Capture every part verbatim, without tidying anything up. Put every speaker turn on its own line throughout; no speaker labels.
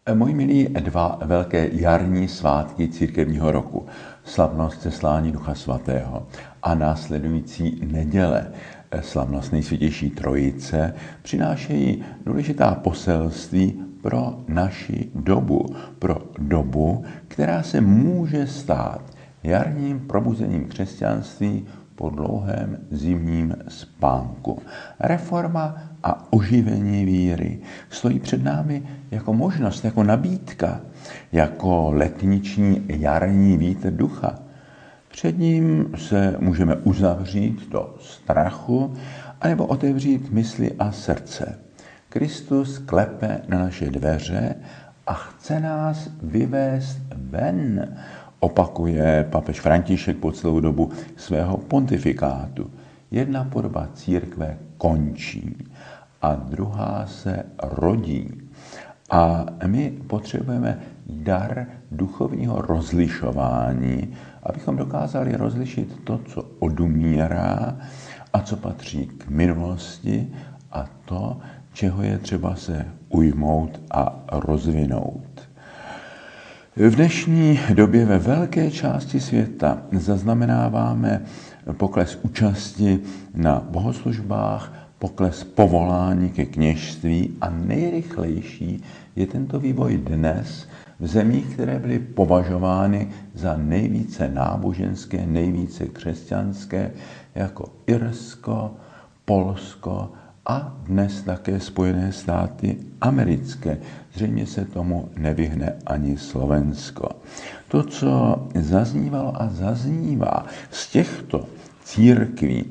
Moji milí, dva velké jarní svátky církevního roku, slavnost seslání Ducha Svatého a následující neděle, slavnost Nejsvětější Trojice, přinášejí důležitá poselství pro naši dobu, pro dobu, která se může stát jarním probuzením křesťanství po dlouhém zimním spánku. Reforma a oživení víry stojí před námi jako možnost, jako nabídka, jako letniční jarní vítr ducha. Před ním se můžeme uzavřít do strachu anebo otevřít mysli a srdce. Kristus klepe na naše dveře a chce nás vyvést ven, opakuje papež František po celou dobu svého pontifikátu. Jedna podoba církve končí a druhá se rodí. A my potřebujeme dar duchovního rozlišování, abychom dokázali rozlišit to, co odumírá a co patří k minulosti a to, čeho je třeba se ujmout a rozvinout. V dnešní době ve velké části světa zaznamenáváme pokles účasti na bohoslužbách, pokles povolání ke kněžství a nejrychlejší je tento vývoj dnes v zemích, které byly považovány za nejvíce náboženské, nejvíce křesťanské, jako Irsko, Polsko a dnes také Spojené státy americké. Zřejmě se tomu nevyhne ani Slovensko. To, co zaznívalo a zaznívá z těchto církví,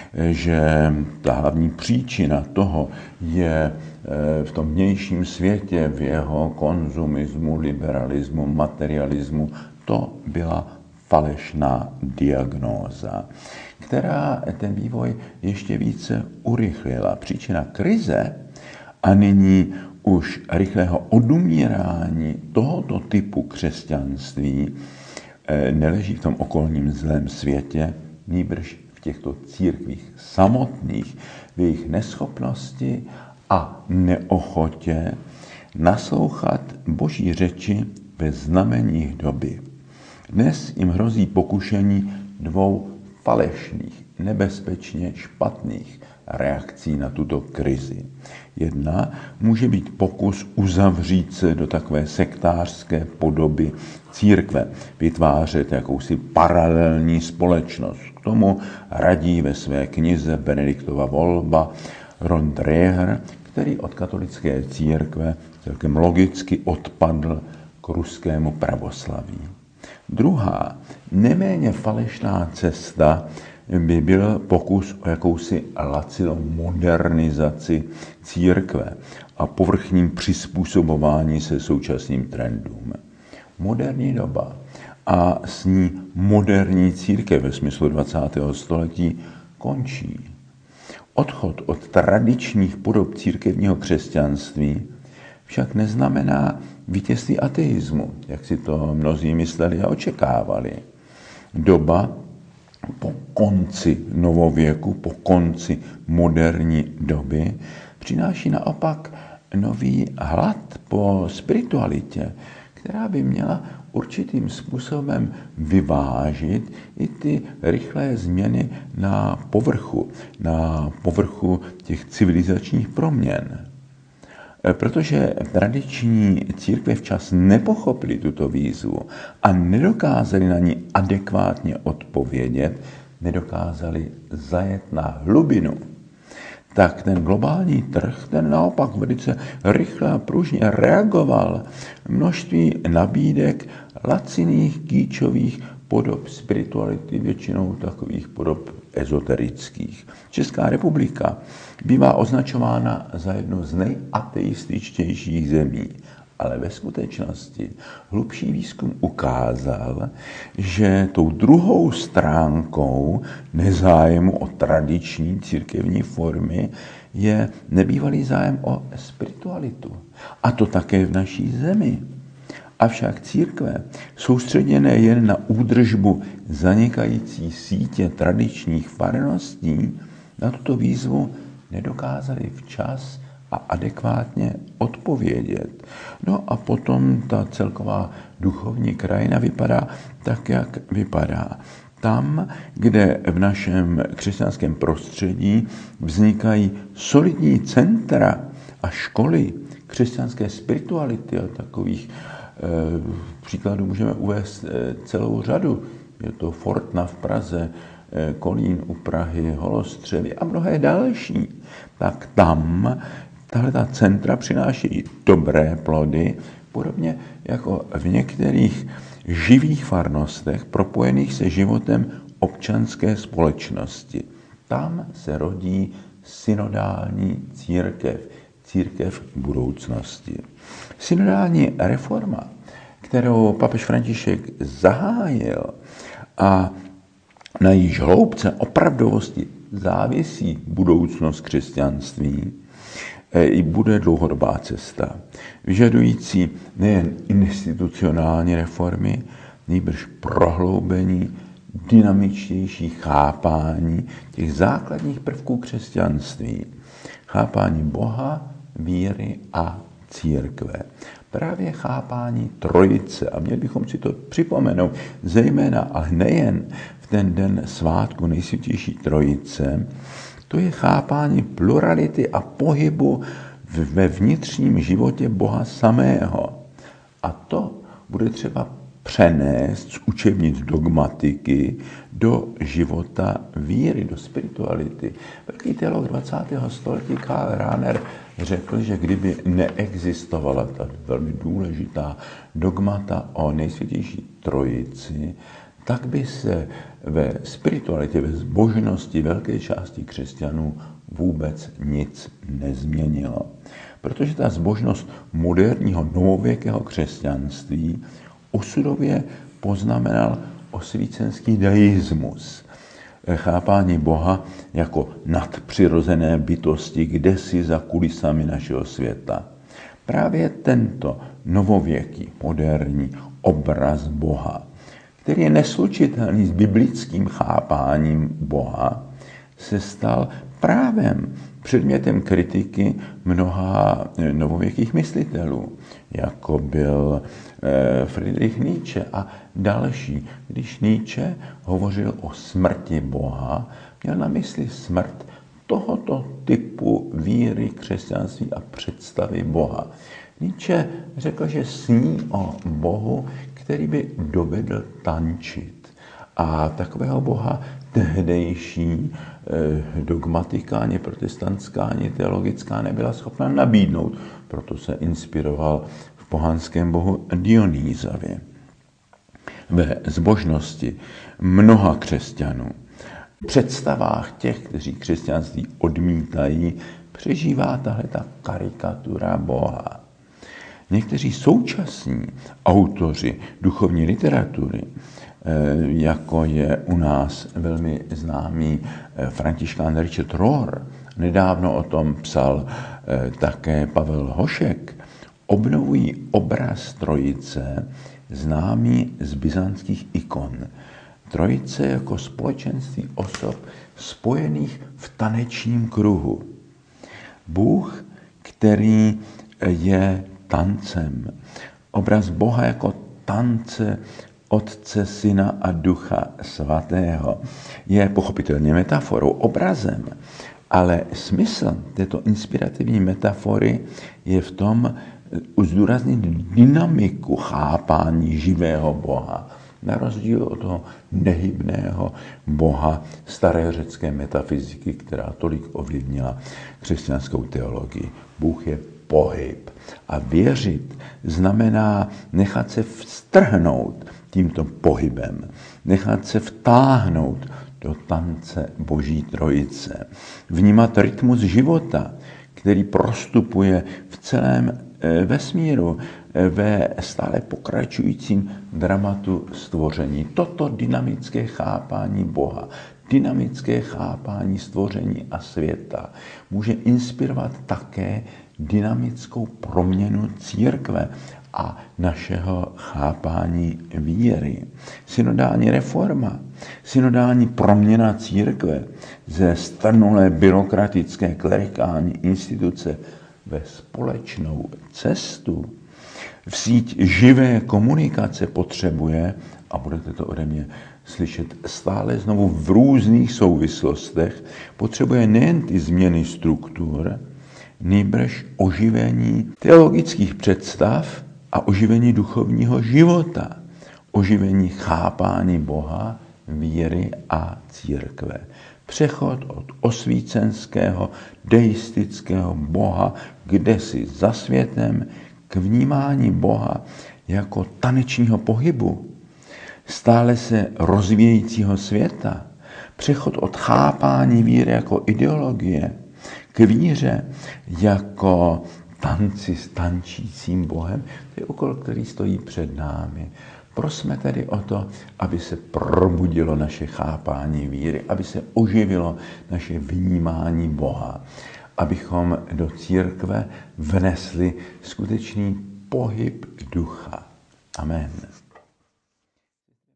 že ta hlavní příčina toho je v tom vnějším světě, v jeho konzumismu, liberalismu, materialismu, to byla falešná diagnóza, která ten vývoj ještě více urychlila. Příčina krize a nyní už rychlého odumírání tohoto typu křesťanství neleží v tom okolním zlém světě, nýbrž v těchto církvích samotných, v jejich neschopnosti a neochotě naslouchat Boží řeči ve znameních doby. Dnes jim hrozí pokušení dvou falešných, nebezpečně špatných reakcí na tuto krizi. Jedna může být pokus uzavřít se do takové sektářské podoby církve, vytvářet jakousi paralelní společnost. K tomu radí ve své knize Benediktova volba Ron Dreher, který od katolické církve celkem logicky odpadl k ruskému pravoslaví. Druhá, neméně falešná cesta by byl pokus o jakousi lacinou modernizaci církve a povrchním přizpůsobování se současným trendům. Moderní doba a s ní moderní církev ve smyslu dvacátého století končí. Odchod od tradičních podob církevního křesťanství však neznamená vítězství ateismu, jak si to mnozí mysleli a očekávali. Doba po konci novověku, po konci moderní doby přináší naopak nový hlad po spiritualitě, která by měla určitým způsobem vyvážit i ty rychlé změny na povrchu, na povrchu těch civilizačních proměn. Protože tradiční církve včas nepochopili tuto výzvu a nedokázali na ní adekvátně odpovědět, nedokázali zajet na hlubinu, tak ten globální trh, ten naopak velice rychle a pružně reagoval množství nabídek laciných, kýčových podob spirituality, většinou takových podob ezoterických. Česká republika bývá označována za jednu z nejateističtějších zemí, ale ve skutečnosti hlubší výzkum ukázal, že tou druhou stránkou nezájmu o tradiční církevní formy je nebývalý zájem o spiritualitu. A to také v naší zemi. Avšak církve, soustředěné jen na údržbu zanikající sítě tradičních farností, na tuto výzvu nedokázali včas a adekvátně odpovědět. No a potom ta celková duchovní krajina vypadá tak, jak vypadá. Tam, kde v našem křesťanském prostředí vznikají solidní centra a školy křesťanské spirituality, a takových e, příkladů můžeme uvést e, celou řadu. Je to Fortna v Praze, e, Kolín u Prahy, Holostřely a mnohé další. Tak tam tahleta centra přinášejí dobré plody, podobně jako v některých živých farnostech propojených se životem občanské společnosti. Tam se rodí synodální církev, církev budoucnosti. Synodální reforma, kterou papež František zahájil a na jejíž hloubce opravdovosti závisí budoucnost křesťanství, i bude dlouhodobá cesta, vyžadující nejen institucionální reformy, nýbrž prohloubení, dynamičtější chápání těch základních prvků křesťanství. Chápání Boha, víry a církve. Právě chápání trojice, a měli bychom si to připomenout, zejména, ale nejen v ten den svátku Nejsvětější trojice, to je chápání plurality a pohybu ve vnitřním životě Boha samého. A to bude třeba přenést z učebnic dogmatiky do života víry, do spirituality. Velký teolog dvacátého století Karl Rahner řekl, že kdyby neexistovala ta velmi důležitá dogmata o Nejsvětější trojici, tak by se ve spiritualitě, ve zbožnosti velké části křesťanů vůbec nic nezměnilo. Protože ta zbožnost moderního novověkého křesťanství osudově poznamenal osvícenský deismus. Chápání Boha jako nadpřirozené bytosti kdesi za kulisami našeho světa. Právě tento novověký, moderní obraz Boha, který je neslučitelný s biblickým chápáním Boha, se stal právem předmětem kritiky mnoha novověkých myslitelů, jako byl Friedrich Nietzsche a další. Když Nietzsche hovořil o smrti Boha, měl na mysli smrt tohoto typu víry, křesťanství a představy Boha. Nietzsche řekl, že sní o Bohu, který by dovedl tančit. A takového Boha tehdejší eh, dogmatika, ani protestantská, ani teologická nebyla schopna nabídnout. Proto se inspiroval v pohanském bohu Dionýzově. Ve zbožnosti mnoha křesťanů, v představách těch, kteří křesťanství odmítají, přežívá tahleta karikatura Boha. Někteří současní autoři duchovní literatury, jako je u nás velmi známý františkán Richard Rohr, nedávno o tom psal také Pavel Hošek, obnovují obraz trojice, známý z byzantských ikon. Trojice jako společenství osob spojených v tanečním kruhu. Bůh, který je tancem. Obraz Boha jako tance Otce, Syna a Ducha Svatého je pochopitelně metaforou, obrazem, ale smysl této inspirativní metafory je v tom zdůraznit dynamiku chápání živého Boha, na rozdíl od toho nehybného Boha staré řecké metafyziky, která tolik ovlivnila křesťanskou teologii. Bůh je pohyb. A věřit znamená nechat se vstrhnout tímto pohybem, nechat se vtáhnout do tance Boží trojice, vnímat rytmus života, který prostupuje v celém vesmíru, ve stále pokračujícím dramatu stvoření. Toto dynamické chápání Boha, dynamické chápání stvoření a světa může inspirovat také dynamickou proměnu církve a našeho chápání víry. Synodální reforma, synodální proměna církve ze strnulé byrokratické klerikální instituce ve společnou cestu, v síť živé komunikace potřebuje, a budete to ode mě slyšet stále znovu v různých souvislostech, potřebuje nejen ty změny struktur, nýbrž oživení teologických představ a oživení duchovního života, oživení chápání Boha, víry a církve. Přechod od osvícenského, deistického Boha kdesi za světem k vnímání Boha jako tanečního pohybu, stále se rozvíjejícího světa. Přechod od chápání víry jako ideologie k víře jako tanci s tančícím Bohem, to je úkol, který stojí před námi. Prosme tedy o to, aby se probudilo naše chápání víry, aby se oživilo naše vnímání Boha, abychom do církve vnesli skutečný pohyb ducha. Amen.